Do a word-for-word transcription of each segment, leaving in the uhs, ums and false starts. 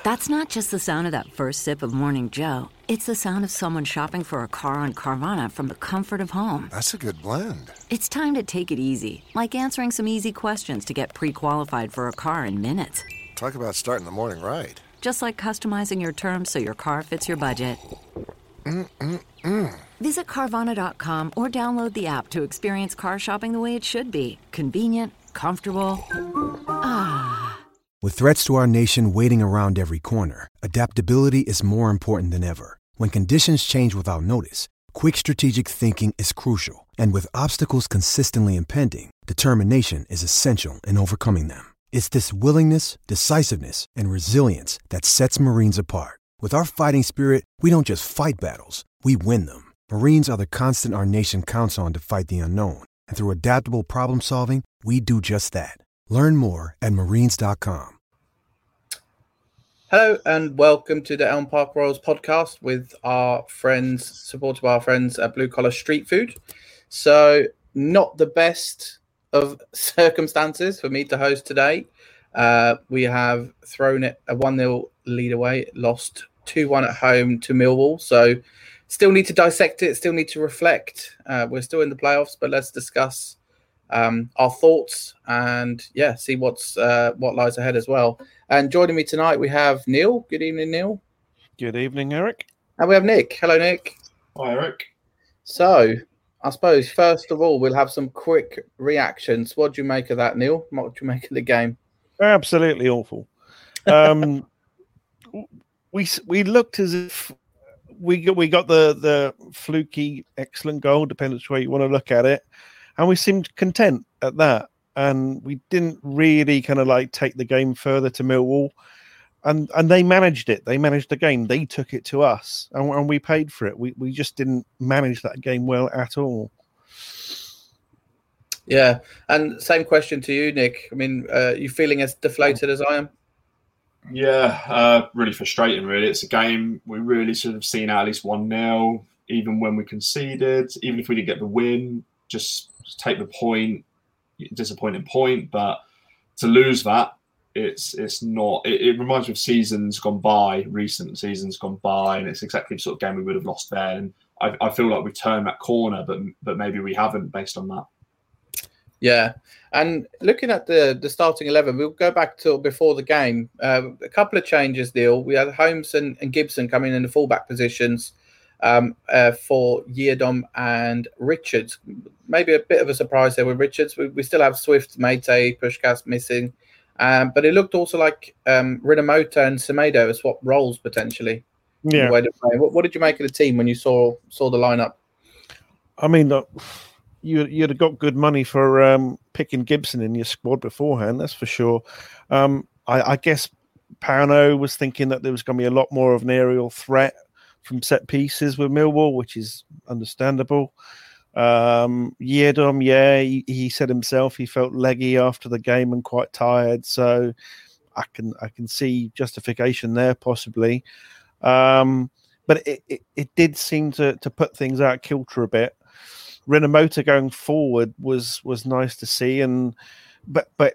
That's not just the sound of that first sip of Morning Joe. It's the sound of someone shopping for a car on Carvana from the comfort of home. That's a good blend. It's time to take it easy, like answering some easy questions to get pre-qualified for a car in minutes. Talk about starting the morning right. Just like customizing your terms so your car fits your budget. Mm-mm-mm. Visit Carvana dot com or download the app to experience car shopping the way it should be. Convenient, comfortable. Ah. With threats to our nation waiting around every corner, adaptability is more important than ever. When conditions change without notice, quick strategic thinking is crucial. And with obstacles consistently impending, determination is essential in overcoming them. It's this willingness, decisiveness, and resilience that sets Marines apart. With our fighting spirit, we don't just fight battles, we win them. Marines are the constant our nation counts on to fight the unknown. And through adaptable problem solving, we do just that. Learn more at marines dot com. Hello and welcome to the Elm Park Royals podcast with our friends, supported by our friends at Blue Collar Street Food. So not the best of circumstances for me to host today. Uh, we have thrown it a one nil lead away, lost two one at home to Millwall. So still need to dissect it, still need to reflect. Uh, we're still in the playoffs, but let's discuss um, our thoughts and, yeah, see what's uh, what lies ahead as well. And joining me tonight, we have Neil. Good evening, Neil. Good evening, Eric. And we have Nick. Hello, Nick. Hi, Eric. So, I suppose, first of all, we'll have some quick reactions. What do you make of that, Neil? What do you make of the game? Absolutely awful. Um, we we looked as if we got, we got the, the fluky, excellent goal, depending on where you want to look at it, and we seemed content at that. And we didn't really kind of like take the game further to Millwall. And and they managed it. They managed the game. They took it to us, and, and we paid for it. We we just didn't manage that game well at all. Yeah, and same question to you, Nick. I mean, uh, you feeling as deflated as I am? Yeah, uh, really frustrating, really. It's a game we really should have seen at least one nil, even when we conceded, even if we didn't get the win, just take the point, disappointing point. But to lose that, it's it's not. It, it reminds me of seasons gone by, recent seasons gone by, and it's exactly the sort of game we would have lost there. And I, I feel like we turned that corner, but but maybe we haven't based on that. Yeah, and looking at the, the starting eleven, we'll go back to before the game. Uh, a couple of changes, Neil. We had Holmes and, and Gibson coming in the fullback positions um, uh, for Yeardom and Richards. Maybe a bit of a surprise there with Richards. We, we still have Swift, Mate, Puskás missing. Um, but it looked also like um, Rinomhota and Semedo have swapped roles potentially. Yeah. What, what did you make of the team when you saw saw the lineup? I mean, look, you, you'd have got good money for um, picking Gibson in your squad beforehand, that's for sure. Um, I, I guess Pauno was thinking that there was going to be a lot more of an aerial threat from set pieces with Millwall, which is understandable. Um, Yeardom, yeah, he, he said himself he felt leggy after the game and quite tired, so I can I can see justification there possibly. Um, but it, it, it did seem to, to put things out of kilter a bit. Rinomhota going forward was was nice to see, and but but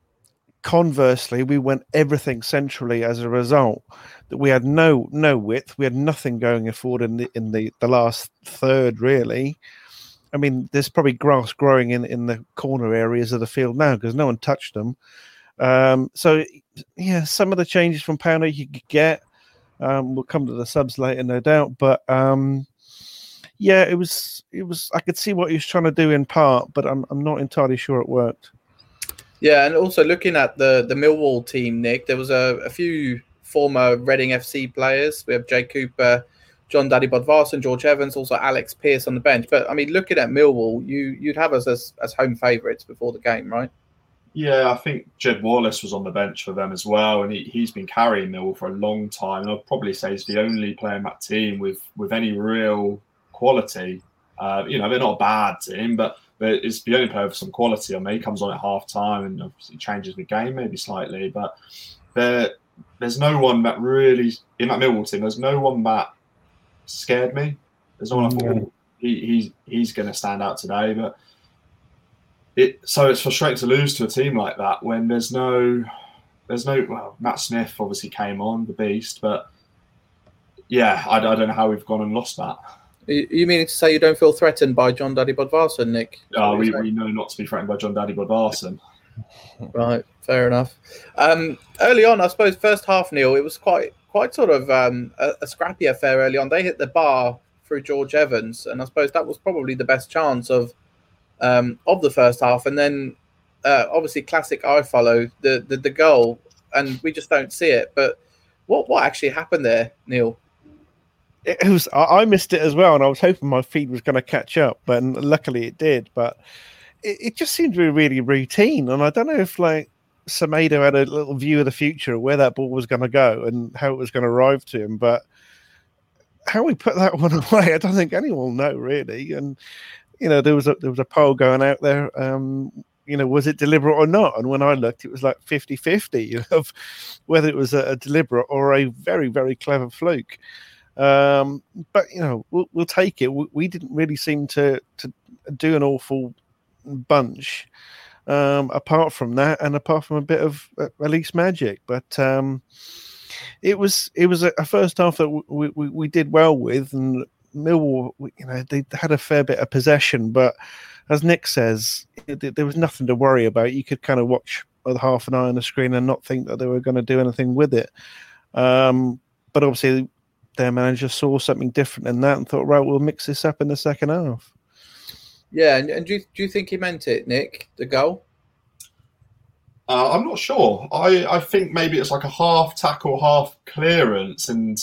conversely, we went everything centrally as a result. That we had no no width, we had nothing going forward in the in the, the last third really. I mean, there's probably grass growing in, in the corner areas of the field now because no one touched them. Um, so yeah, some of the changes from Pauno you could get. Um, we'll come to the subs later, no doubt, but. Um, Yeah, it was. It was. I could see what he was trying to do in part, but I'm. I'm not entirely sure it worked. Yeah, and also looking at the the Millwall team, Nick, there was a, a few former Reading F C players. We have Jay Cooper, John Daddy Bodvarsson, George Evans, also Alex Pearce on the bench. But I mean, looking at Millwall, you you'd have us as, as home favourites before the game, right? Yeah, I think Jed Wallace was on the bench for them as well, and he, he's been carrying Millwall for a long time. And I'd probably say he's the only player in that team with with any real quality. Uh, you know, they're not a bad team, but it's the only player with some quality. I mean, he comes on at half time and obviously changes the game maybe slightly, but there, there's no one that really, in that Millwall team, there's no one that scared me. There's no one I thought, oh, he, he's, he's going to stand out today. But it, so it's frustrating to lose to a team like that when there's no, there's no well, Matt Smith obviously came on, the beast, but yeah, I, I don't know how we've gone and lost that. You meaning to say you don't feel threatened by John Daddy Bodvarsson, Nick? Uh, we, we know not to be threatened by John Daddy Bodvarsson. Right, fair enough. Um, early on, I suppose, first half, Neil, it was quite quite sort of um, a, a scrappy affair early on. They hit the bar through George Evans, and I suppose that was probably the best chance of um, of the first half. And then, uh, obviously, classic I follow the, the the goal, and we just don't see it. But what what actually happened there, Neil? It was I missed it as well, and I was hoping my feed was going to catch up, but luckily it did. But it, it just seemed to be really routine, and I don't know if like Semedo had a little view of the future of where that ball was going to go and how it was going to arrive to him. But how we put that one away, I don't think anyone will know really. And you know, there was a there was a poll going out there. Um, you know, was it deliberate or not? And when I looked, it was like fifty-fifty of whether it was a, a deliberate or a very very clever fluke. Um, but you know, we'll, we'll take it. We, we didn't really seem to to do an awful bunch, um, apart from that, and apart from a bit of uh, release magic. But um, it was it was a, a first half that we, we, we did well with, and Millwall, you know, they had a fair bit of possession, but as Nick says, it, there was nothing to worry about. You could kind of watch with half an eye on the screen and not think that they were going to do anything with it. Um, but obviously, their manager saw something different in that and thought, right, we'll mix this up in the second half. Yeah, and, and do, you, do you think he meant it, Nick, the goal? Uh, I'm not sure. I, I think maybe it's like a half tackle, half clearance, and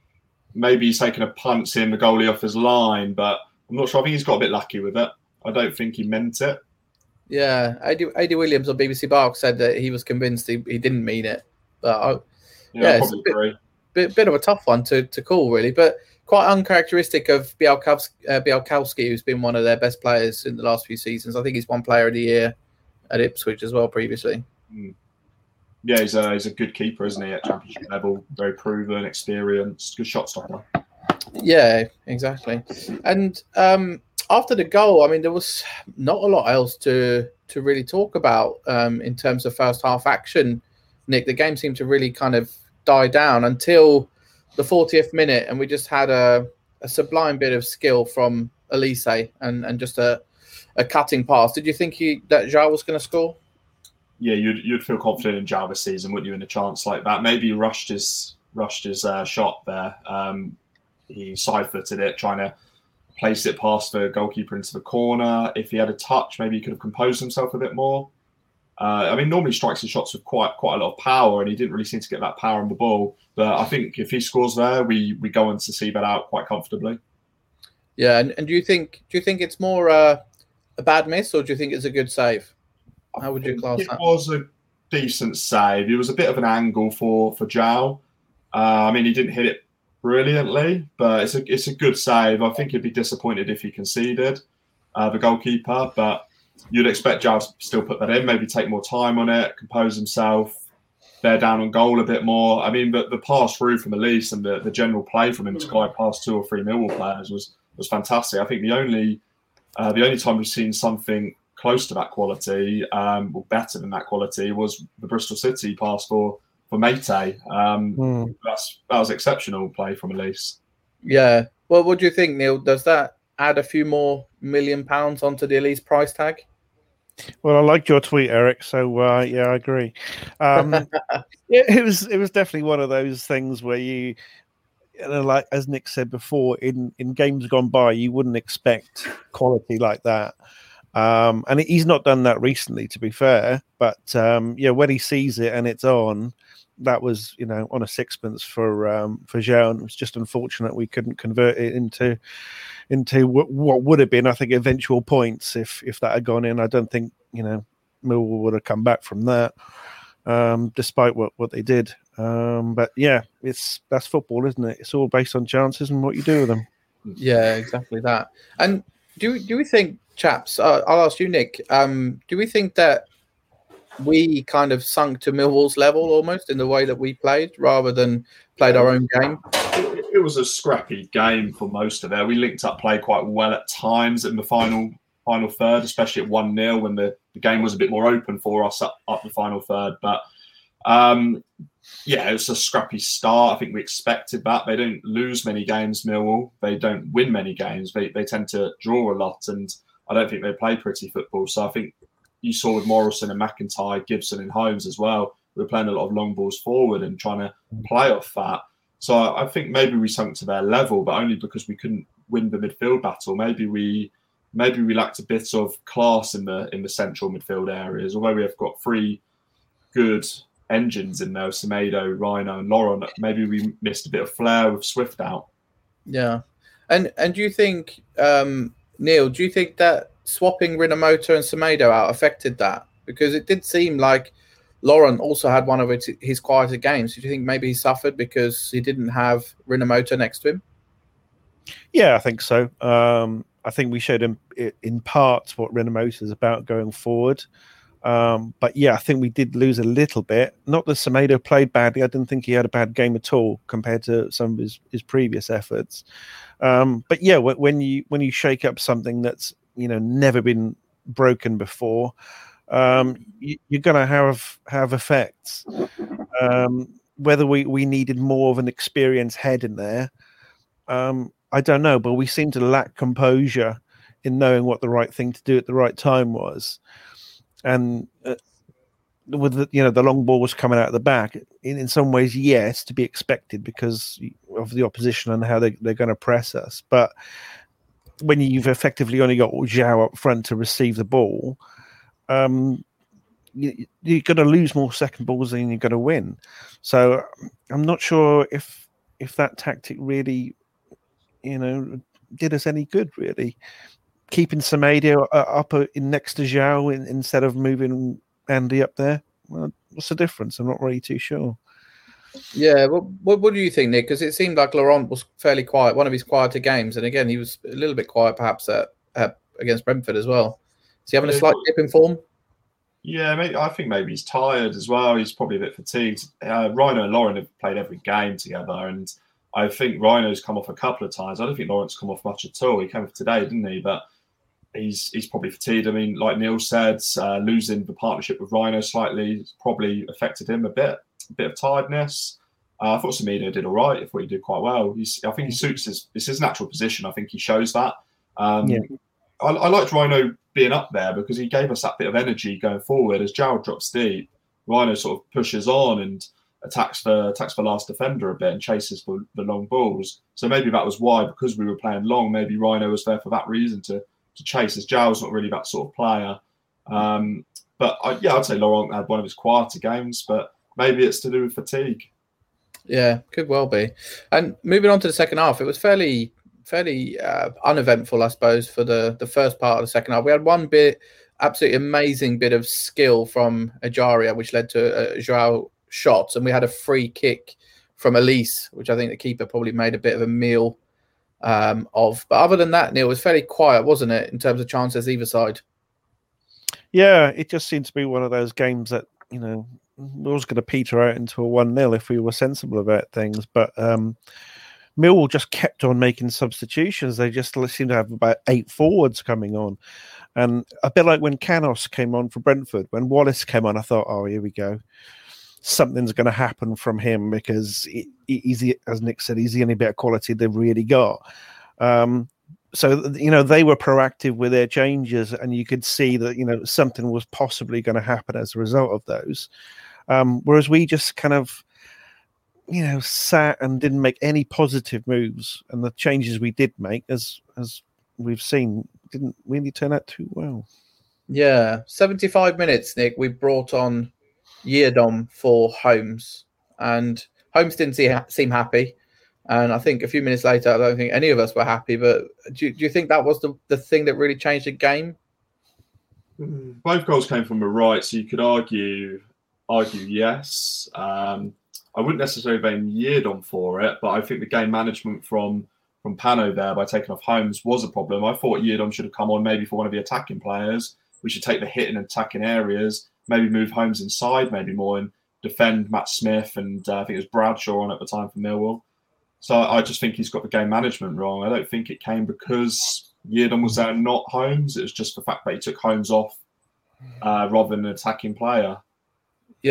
maybe he's taking a punt, seeing the goalie off his line, but I'm not sure. I think he's got a bit lucky with it. I don't think he meant it. Yeah, A D Williams on B B C Bark said that he was convinced he, he didn't mean it. But I, Yeah, yeah, I probably it's a agree. bit, bit, bit of a tough one to, to call, really, but quite uncharacteristic of Bielkowski, uh, Bielkowski, who's been one of their best players in the last few seasons. I think he's won Player of the Year at Ipswich as well previously. Mm. Yeah, he's a, he's a good keeper, isn't he, at championship level? Very proven, experienced, good shot stopper. Yeah, exactly. And um, after the goal, I mean, there was not a lot else to to really talk about um, in terms of first half action, Nick. The game seemed to really kind of die down until the fortieth minute, and we just had a, a sublime bit of skill from Elise and, and just a, a cutting pass. Did you think he, that João was going to score? Yeah, you'd you'd feel confident in João this season, wouldn't you, in a chance like that? Maybe he rushed his rushed his uh, shot there. Um, he side-footed it, trying to place it past the goalkeeper into the corner. If he had a touch, maybe he could have composed himself a bit more. Uh, I mean, normally strikes his shots with quite quite a lot of power, and he didn't really seem to get that power on the ball. But I think if he scores there, we we go on to see that out quite comfortably. Yeah, and, and do you think do you think it's more uh, a bad miss, or do you think it's a good save? How would you class it that? It was a decent save. It was a bit of an angle for for João. Uh, I mean, he didn't hit it brilliantly, but it's a it's a good save. I think he'd be disappointed if he conceded, uh, the goalkeeper, but you'd expect João to still put that in, maybe take more time on it, compose himself, bear down on goal a bit more. I mean, the, the pass through from Elise and the, the general play from him to glide past two or three Millwall players was was fantastic. I think the only uh, the only time we've seen something close to that quality, um, or better than that quality, was the Bristol City pass for for Mate. Um, mm. That's that was exceptional play from Elise. Yeah. Well, what do you think, Neil? Does that add a few more million pounds onto the Elise price tag? Well, I liked your tweet, Eric. So uh, yeah, I agree. Um, it, it was it was definitely one of those things where you, you know, like as Nick said before, in in games gone by, you wouldn't expect quality like that. Um, and he's not done that recently, to be fair. But um, yeah, when he sees it and it's on, that was, you know, on a sixpence for um, for João. And it was just unfortunate we couldn't convert it into into what, what would have been, I think, eventual points if if that had gone in. I don't think, you know, Millwall would have come back from that, um, despite what, what they did. Um, but yeah, it's that's football, isn't it? It's all based on chances and what you do with them. Yeah, exactly that. And do do we think, chaps, uh, I'll ask you, Nick, um, do we think that we kind of sunk to Millwall's level almost in the way that we played rather than played our own game? It, it was a scrappy game for most of it. We linked up play quite well at times in the final final third, especially at one nil when the, the game was a bit more open for us up, up the final third. But Um, yeah, it was a scrappy start. I think we expected that. They don't lose many games, Millwall. They don't win many games. They they tend to draw a lot, and I don't think they play pretty football. So I think you saw with Morrison and McIntyre, Gibson and Holmes as well, we were playing a lot of long balls forward and trying to play off that. So I, I think maybe we sunk to their level, but only because we couldn't win the midfield battle. Maybe we maybe we lacked a bit of class in the in the central midfield areas, although we have got three good engines in there, Semedo, Rhino and Lauren. Maybe we missed a bit of flair with Swift out. Yeah. And and do you think, um, Neil, do you think that swapping Rinamoto and Semedo out affected that? Because it did seem like Lauren also had one of his, his quieter games. Do you think maybe he suffered because he didn't have Rinamoto next to him? Yeah, I think so. Um, I think we showed him in part what Rinamoto is about going forward. Um, but yeah, I think we did lose a little bit. Not that Semedo played badly. I didn't think he had a bad game at all compared to some of his, his previous efforts. Um, but yeah, when you when you shake up something that's, you know, never been broken before, um, you, you're going to have have effects. Um, whether we, we needed more of an experienced head in there, um, I don't know. But we seem to lack composure in knowing what the right thing to do at the right time was. And uh, with the, you know, the long ball was coming out of the back. In, in some ways, yes, to be expected because of the opposition and how they, they're going to press us. But when you've effectively only got Zhao up front to receive the ball, um, you, you're going to lose more second balls than you're going to win. So I'm not sure if if that tactic really, you know, did us any good, really. Keeping Semedo up in next to Zhao in, instead of moving Andy up there. Well, what's the difference? I'm not really too sure. Yeah, well, what, what do you think, Nick? Because it seemed like Laurent was fairly quiet, one of his quieter games. And again, he was a little bit quiet perhaps at, at, against Brentford as well. Is he having a slight dip in form? Yeah, maybe, I think maybe he's tired as well. He's probably a bit fatigued. Uh, Rhino and Lauren have played every game together. And I think Rhino's come off a couple of times. I don't think Lauren's come off much at all. He came off today, didn't he? But He's he's probably fatigued. I mean, like Neil said, uh, losing the partnership with Rhino slightly probably affected him a bit, a bit of tiredness. Uh, I thought Semedo did all right. I thought he did quite well. He's, I think he suits his, it's his natural position. I think he shows that. Um, yeah. I, I liked Rhino being up there because he gave us that bit of energy going forward. As Gerald drops deep, Rhino sort of pushes on and attacks the attacks the last defender a bit and chases for the long balls. So maybe that was why, because we were playing long, maybe Rhino was there for that reason to. to chase, as Zhao's not really that sort of player. Um, but I, yeah, I'd say Laurent had one of his quieter games, but maybe it's to do with fatigue. Yeah, could well be. And moving on to the second half, it was fairly fairly uh, uneventful, I suppose, for the, the first part of the second half. We had one bit, absolutely amazing bit of skill from Ajaria, which led to a Zhao shot, and we had a free kick from Elise, which I think the keeper probably made a bit of a meal Um, of, but other than that, Neil, it was fairly quiet, wasn't it, in terms of chances either side? Yeah, it just seemed to be one of those games that, you know, was going to peter out into a one nil if we were sensible about things. But um, Millwall just kept on making substitutions. They just seemed to have about eight forwards coming on. And a bit like when Canos came on for Brentford, when Wallace came on, I thought, oh, here we go. Something's going to happen from him because he, he's, as Nick said, he's the only bit of quality they've really got. Um, so, you know, they were proactive with their changes and you could see that, you know, something was possibly going to happen as a result of those. Um, whereas we just kind of, you know, sat and didn't make any positive moves. And the changes we did make, as as we've seen, didn't really turn out too well. Yeah, seventy-five minutes, Nick, we brought on Yeardom for Holmes, and Holmes didn't see, seem happy, and I think a few minutes later I don't think any of us were happy. But do you, do you think that was the, the thing that really changed the game? Both goals came from the right, so you could argue argue yes. um, I wouldn't necessarily blame Yeardom for it, but I think the game management from from Pano there by taking off Holmes was a problem. I thought Yeardom should have come on maybe for one of the attacking players. We should take the hit in attacking areas, maybe move Holmes inside, maybe more, and defend Matt Smith, and uh, I think it was Bradshaw on at the time for Millwall. So I just think he's got the game management wrong. I don't think it came because Yeardom was there, not Holmes. It was just the fact that he took Holmes off uh, rather than an attacking player. Yeah,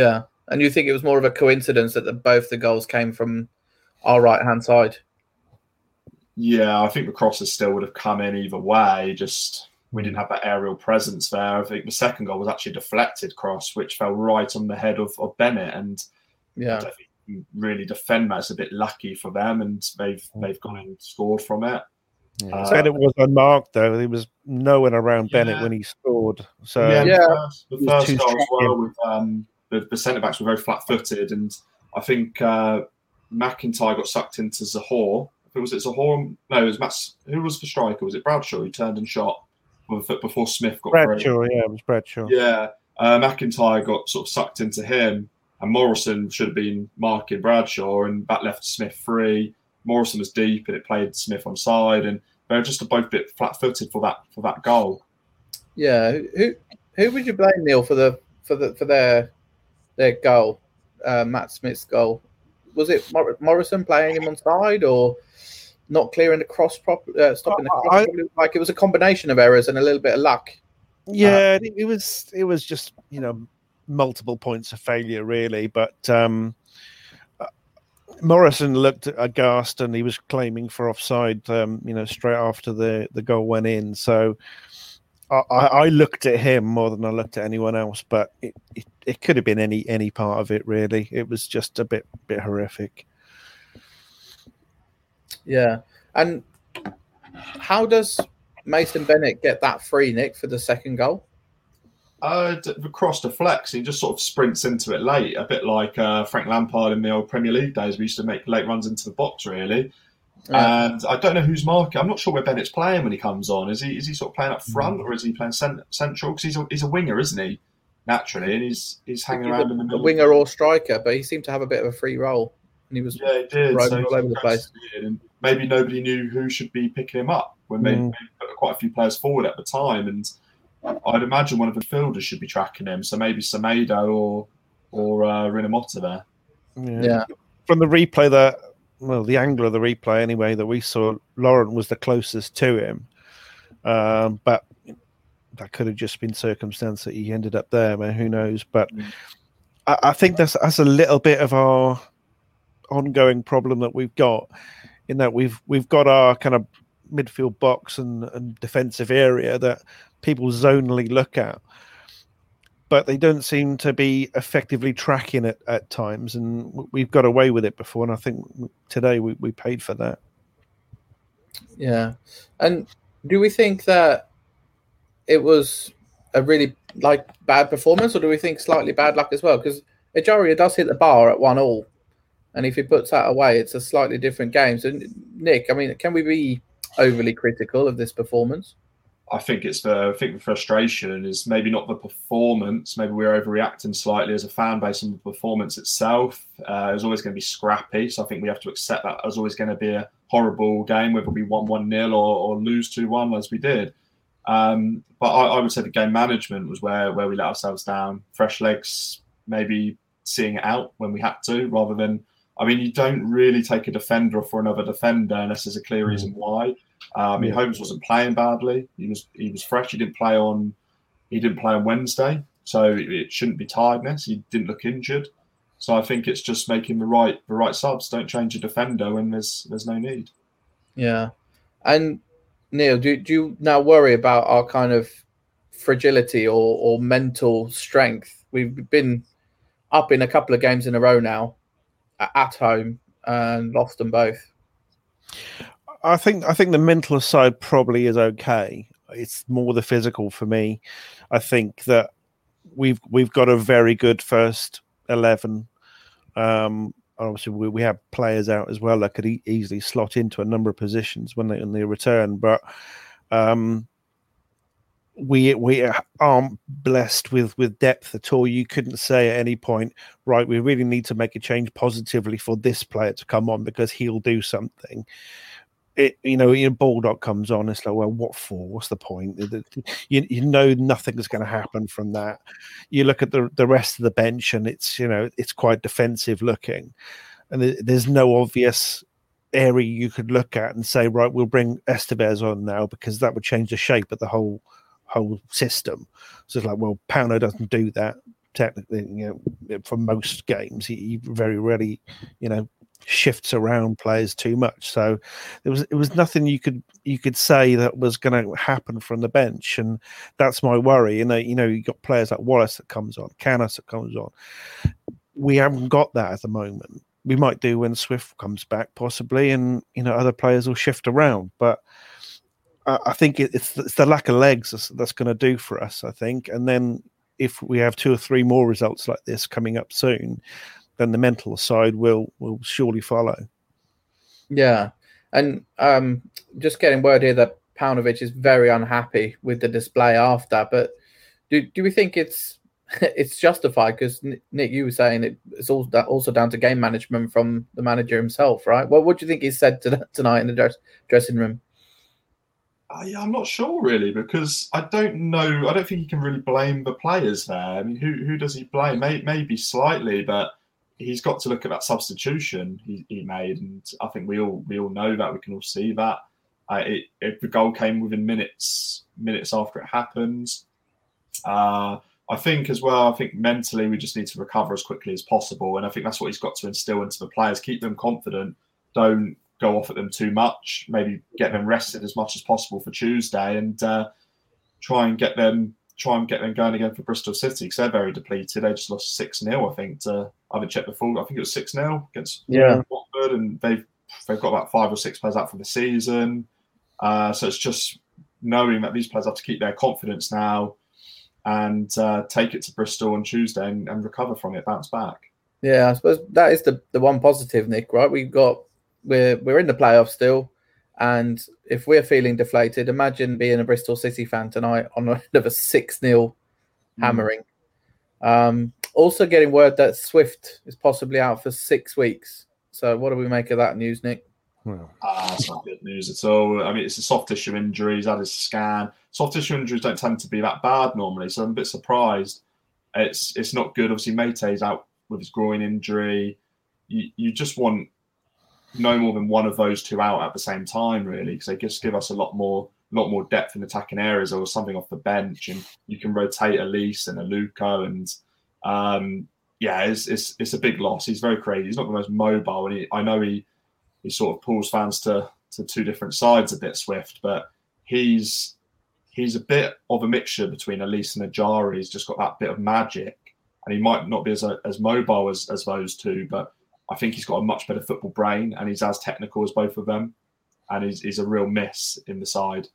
And you think it was more of a coincidence that the, both the goals came from our right-hand side? Yeah, I think the crosses still would have come in either way. Just we didn't have that aerial presence there. I think the second goal was actually a deflected cross, which fell right on the head of, of Bennett. And yeah, I don't think you really defend that. It's a bit lucky for them, and they've they've gone and scored from it. Yeah. Uh, Bennett was unmarked though. There was no one around yeah. Bennett when he scored. So yeah, yeah. the first, the first too goal as well. strong. With um, the, the centre backs were very flat-footed, and I think uh, McIntyre got sucked into Zahor. Was it Zahor? No, it was Matt. Who was the striker? Was it Bradshaw who turned and shot before Smith got Bradshaw? through? Yeah, it was Bradshaw. Yeah, uh, McIntyre got sort of sucked into him, and Morrison should have been marking Bradshaw, and that left Smith free. Morrison was deep, and it played Smith on side, and they were just both a bit flat-footed for that for that goal. Yeah, who who would you blame, Neil, for the for the for their their goal, uh, Matt Smith's goal? Was it Mor- Morrison playing him on side, or not clearing the cross properly, uh, stopping the cross I, properly? Like it was a combination of errors and a little bit of luck. Yeah, uh, it, it was. It was just you know multiple points of failure really, but. Um, Morrison looked aghast and he was claiming for offside, um, you know, straight after the, the goal went in. So I, I looked at him more than I looked at anyone else, but it, it, it could have been any any part of it, really. It was just a bit bit horrific. Yeah. And how does Mason Bennett get that free, Nick, for the second goal? Uh, the cross deflects. He just sort of sprints into it late, a bit like uh, Frank Lampard in the old Premier League days. We used to make late runs into the box, really. Yeah. And I don't know who's marking. I'm not sure where Bennett's playing when he comes on. Is he is he sort of playing up front, or is he playing cent- central? Because he's a, he's a winger, isn't he? Naturally, and he's he's hanging he's around a, in the middle. A winger or striker, but he seemed to have a bit of a free role. And he was yeah, he did. So all over the place. And maybe nobody knew who should be picking him up when they, mm. they put quite a few players forward at the time, and I'd imagine one of the fielders should be tracking him. So maybe Semedo or or uh, Rinomhota there. Yeah. yeah. From the replay that, well, the angle of the replay anyway that we saw, Laurent was the closest to him. Um, but that could have just been circumstance that he ended up there, man. Who knows? But mm. I, I think that's that's a little bit of our ongoing problem that we've got, in that we've we've got our kind of midfield box and, and defensive area that people zonally look at, but they don't seem to be effectively tracking it at times, and we've got away with it before, and I think today we, we paid for that. Yeah. And do we think that it was a really like bad performance, or do we think slightly bad luck as well? Because Ejaria does hit the bar at one all, and if he puts that away, it's a slightly different game. So Nick, I mean, can we be overly critical of this performance? I think it's the I think the frustration is maybe not the performance. Maybe we're overreacting slightly as a fan base on the performance itself. Uh, it was always going to be scrappy, so I think we have to accept that there's always going to be a horrible game, whether we won one nil or, or lose two one as we did. Um, but I, I would say the game management was where where we let ourselves down. Fresh legs, maybe seeing it out when we had to, rather than. I mean, you don't really take a defender for another defender unless there's a clear reason why. Uh, I mean, yeah. Holmes wasn't playing badly. He was he was fresh. He didn't play on he didn't play on Wednesday, so it shouldn't be tiredness. He didn't look injured. So I think it's just making the right the right subs. Don't change your defender when there's there's no need. Yeah, and Neil, do do you now worry about our kind of fragility or or mental strength? We've been up in a couple of games in a row now at home and lost them both. I think I think the mental side probably is okay. It's more the physical for me. I think that we've we've got a very good first eleven. Um, obviously, we, we have players out as well that could e- easily slot into a number of positions when they when they return. But um, we we aren't blessed with, with depth at all. You couldn't say at any point, right, we really need to make a change positively for this player to come on because he'll do something. It, you know, your Baldock comes on, it's like, well, what for? What's the point? You, you know nothing's going to happen from that. You look at the, the rest of the bench and it's, you know, it's quite defensive looking. And there's no obvious area you could look at and say, right, we'll bring Estevez on now because that would change the shape of the whole whole system. So it's like, well, Pauno doesn't do that. technically, you know, for most games. He, he very rarely, you know, shifts around players too much. So there was it was nothing you could you could say that was going to happen from the bench, and that's my worry. You know, you know, you got players like Wallace that comes on, Canis that comes on. We haven't got that at the moment. We might do when Swift comes back, possibly, and you know, other players will shift around. But I, I think it, it's it's the lack of legs that's, that's going to do for us. I think, and then if we have two or three more results like this coming up soon, then the mental side will will surely follow. Yeah, and um, just getting word here that Paunovic is very unhappy with the display after. But do do we think it's it's justified? Because Nick, you were saying it, it's also also down to game management from the manager himself, right? Well, what do you think he said to, tonight in the dress, dressing room? Uh, yeah, I'm not sure really, because I don't know. I don't think you can really blame the players there. I mean, who who does he blame? Maybe, maybe slightly, but he's got to look at that substitution he, he made, and I think we all we all know that. We can all see that. Uh, it, it, the goal came within minutes minutes after it happened. Uh, I think as well. I think mentally we just need to recover as quickly as possible, and I think that's what he's got to instill into the players. Keep them confident. Don't go off at them too much. Maybe get them rested as much as possible for Tuesday, and uh, try and get them. Try and get them going again for Bristol City, because they're very depleted. They just lost six nil, I think. To, I haven't checked before. I think it was six nil against yeah. Watford, and they've they've got about five or six players out for the season. Uh, so it's just knowing that these players have to keep their confidence now and uh, take it to Bristol on Tuesday and, and recover from it, bounce back. Yeah, I suppose that is the, the one positive, Nick. Right, we've got we're we're in the playoffs still. And if we're feeling deflated, imagine being a Bristol City fan tonight on a, a six nil hammering. Mm. Um, also getting word that Swift is possibly out for six weeks. So what do we make of that news, Nick? Well, ah, that's not good news at all. I mean, it's a soft tissue injury. He's had his scan. Soft tissue injuries don't tend to be that bad normally, so I'm a bit surprised. It's it's not good. Obviously, Meite's out with his groin injury. You, you just want no more than one of those two out at the same time, really, because they just give us a lot more, lot more depth in attacking areas, or something off the bench, and you can rotate Elise and Aluko, and um, yeah, it's, it's it's a big loss. He's very crazy. He's not the most mobile, and he, I know he he sort of pulls fans to to two different sides a bit, Swift, but he's he's a bit of a mixture between Elise and Ajari. He's just got that bit of magic, and he might not be as as mobile as as those two, but I think he's got a much better football brain, and he's as technical as both of them, and he's, he's a real miss in the side.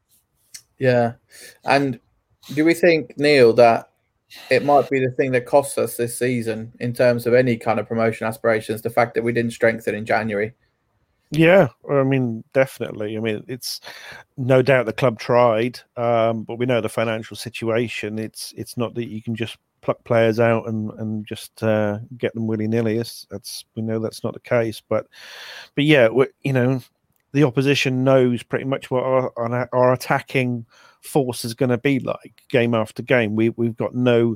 Yeah. And do we think, Neil, that it might be the thing that costs us this season in terms of any kind of promotion aspirations, the fact that we didn't strengthen in January? Yeah, I mean, definitely. I mean, it's no doubt the club tried, um, but we know the financial situation. It's it's not that you can just pluck players out and and just uh, get them willy nilly. That's we know that's not the case. But but yeah, you know, the opposition knows pretty much what our our attacking force is going to be like game after game. We we've got no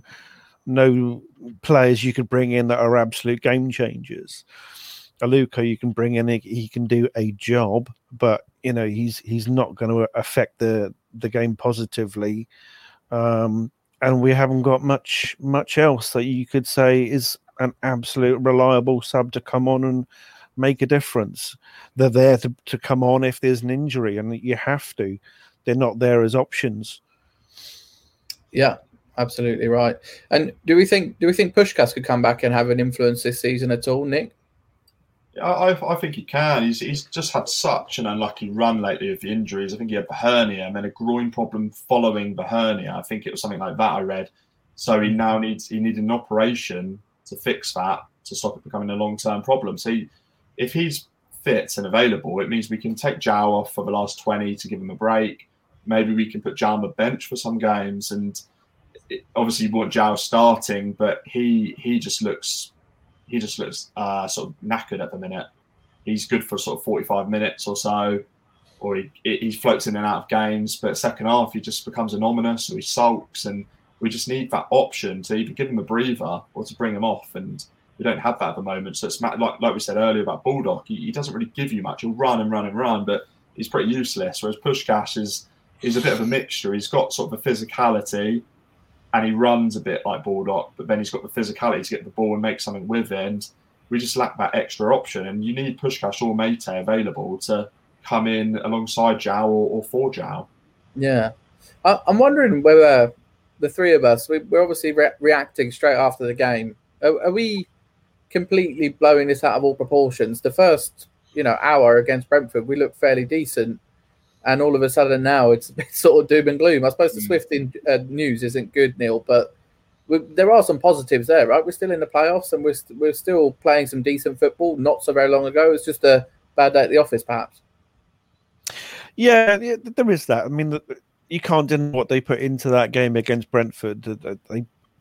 no players you could bring in that are absolute game changers. Aluko, you can bring in, he can do a job, but you know he's he's not going to affect the the game positively, um, and we haven't got much much else that you could say is an absolute reliable sub to come on and make a difference. They're there to, to come on if there's an injury, and you have to. They're not there as options. Yeah, absolutely right. And do we think do we think Puskás could come back and have an influence this season at all, Nick? I, I think he can. He's he's just had such an unlucky run lately with the injuries. I think he had the hernia and then a groin problem following the hernia. I think it was something like that I read. So he now needs he needed an operation to fix that, to stop it becoming a long-term problem. So he, if he's fit and available, it means we can take João off for the last twenty to give him a break. Maybe we can put João on the bench for some games. And it, obviously you want João starting, but he he just looks... He just looks uh, sort of knackered at the minute. He's good for sort of forty-five minutes or so, or he he floats in and out of games. But second half, he just becomes anonymous, or he sulks, and we just need that option to either give him a breather or to bring him off. And we don't have that at the moment. So it's like like we said earlier about Baldock. He, he doesn't really give you much. He'll run and run and run, but he's pretty useless. Whereas Puskás is he's a bit of a mixture. He's got sort of a physicality. and he runs a bit like Baldock, but then he's got the physicality to get the ball and make something with it. And we just lack that extra option. And you need Puskás or Mate available to come in alongside João or, or for João. Yeah. I, I'm wondering whether the three of us, we, we're obviously re- reacting straight after the game. Are, are we completely blowing this out of all proportions? The first, you know, hour against Brentford, we looked fairly decent. And all of a sudden now it's, it's sort of doom and gloom. I suppose the mm. Swift in, uh, news isn't good, Neil, but we, there are some positives there, right? We're still in the playoffs and we're, st- we're still playing some decent football not so very long ago. It's just a bad day at the office, perhaps. Yeah, yeah there is that. I mean, you can't deny what they put into that game against Brentford. They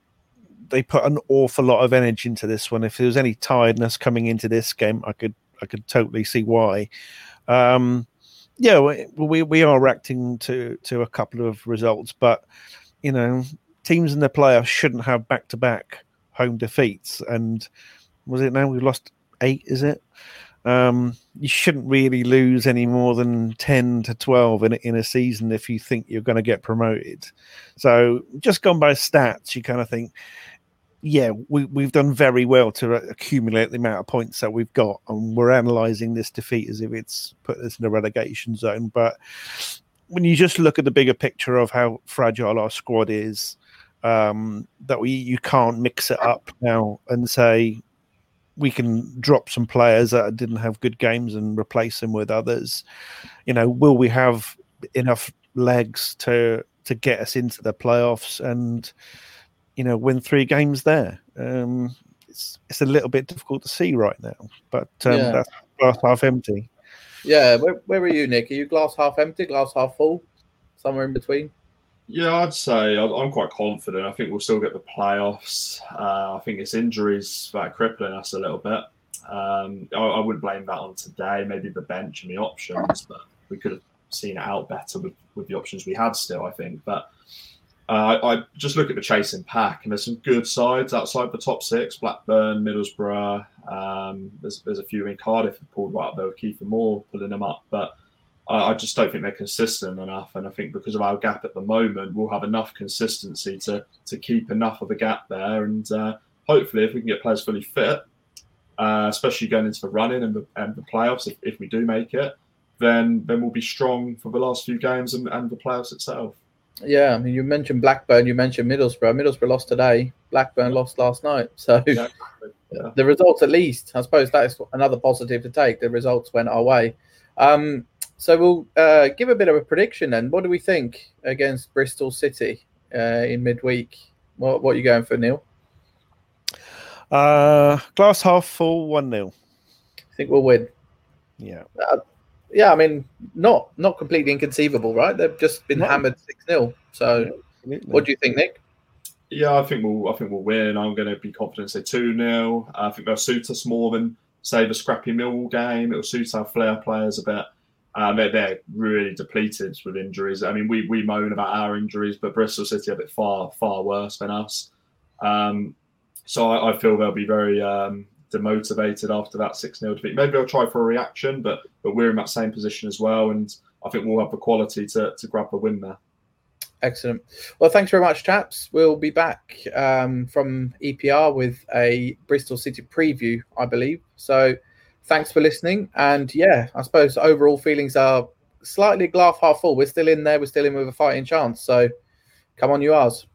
they put an awful lot of energy into this one. If there was any tiredness coming into this game, I could I could totally see why. Um, yeah, we we are reacting to to a couple of results, but you know, teams in the playoffs shouldn't have back to back home defeats. And was it now we've lost eight? Is it? Um, you shouldn't really lose any more than ten to twelve in a, in a season if you think you're going to get promoted. So just gone by stats, you kind of think, yeah, we, we've done very well to accumulate the amount of points that we've got. And we're analysing this defeat as if it's put us in the relegation zone. But when you just look at the bigger picture of how fragile our squad is, um, that we you can't mix it up now and say, we can drop some players that didn't have good games and replace them with others. You know, will we have enough legs to to get us into the playoffs and, you know, win three games there? Um, it's it's a little bit difficult to see right now, but um, yeah. That's glass half empty. Yeah, where where are you, Nick? Are you glass half empty, glass half full, somewhere in between? Yeah, I'd say I'm quite confident. I think we'll still get the playoffs. Uh, I think it's injuries that are crippling us a little bit. Um, I, I wouldn't blame that on today. Maybe the bench and the options, but we could have seen it out better with, with the options we had still, I think. But uh, I, I just look at the chasing pack, and there's some good sides outside the top six. Blackburn, Middlesbrough. Um, there's, there's a few in Cardiff who pulled right up there with Kiefer Moore pulling them up. But I just don't think they're consistent enough. And I think because of our gap at the moment, we'll have enough consistency to to keep enough of a gap there. And uh, hopefully, if we can get players fully fit, uh, especially going into the running and the, and the playoffs, if, if we do make it, then then we'll be strong for the last few games and, and the playoffs itself. Yeah, I mean, you mentioned Blackburn, you mentioned Middlesbrough. Middlesbrough lost today. Blackburn lost last night. So yeah, yeah. The results, at least, I suppose that is another positive to take. The results went our way. Um, So we'll uh, give a bit of a prediction then. What do we think against Bristol City uh, in midweek? What, what are you going for, Neil? Uh, glass half full, one nil. I think we'll win. Yeah. Uh, yeah, I mean, not not completely inconceivable, right? They've just been no. hammered six nil. So yeah, what do you think, Nick? Yeah, I think we'll I think we'll win. I'm going to be confident, say two nil. I think they'll suit us more than, say, the scrappy Millwall game. It'll suit our flair players a bit. Um, they're, they're really depleted with injuries. I mean, we we moan about our injuries, but Bristol City are a bit far, far worse than us. Um, so I, I feel they'll be very um, demotivated after that six nil defeat. Maybe they'll try for a reaction, but but we're in that same position as well. And I think we'll have the quality to, to grab a win there. Excellent. Well, thanks very much, chaps. We'll be back um, from E P R with a Bristol City preview, I believe. So thanks for listening. And yeah, I suppose overall feelings are slightly glass half full. We're still in there. We're still in with a fighting chance. So come on, you ours.